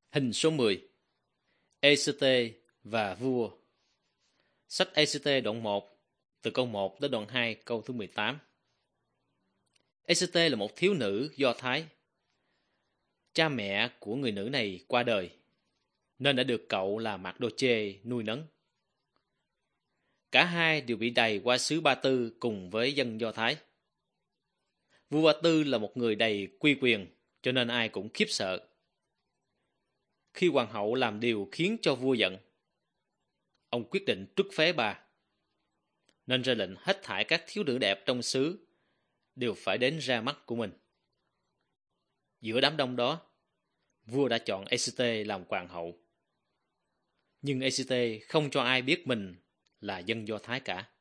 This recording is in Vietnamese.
Hình số 10. Ê-xê-tê và vua. Sách Ê-xê-tê đoạn 1, từ câu 1 đến đoạn 2, câu thứ 18. Ê-xê-tê là một thiếu nữ Do Thái. Cha mẹ của người nữ này qua đời, nên đã được cậu là Mạc-đô-chê nuôi nấng. Cả hai đều bị đày qua xứ Ba Tư cùng với dân Do Thái. Vua Ba Tư là một người đầy uy quyền, cho nên ai cũng khiếp sợ. Khi hoàng hậu làm điều khiến cho vua giận, ông quyết định truất phế bà, nên ra lệnh hết thảy các thiếu nữ đẹp trong xứ đều phải đến ra mắt của mình. Giữa đám đông đó, vua đã chọn Ê-xê-tê làm hoàng hậu. Nhưng Ê-xê-tê không cho ai biết mình là dân Do Thái cả.